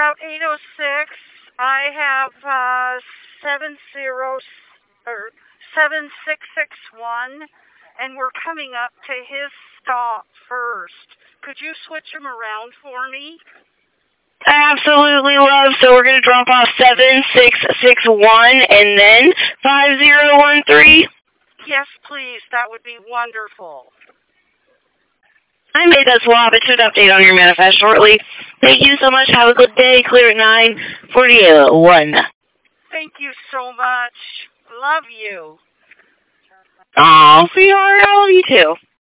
Route 806. I have 7661, and we're coming up to his stop first. Could you switch him around for me? Absolutely, love. So we're going to drop off 7661 and then 5013. Yes, please. That would be wonderful. I made that swap. It should update on your manifest shortly. Thank you so much. Have a good day. Clear at 9:41. Thank you so much. Love you. Aw, sweetheart. I love you too.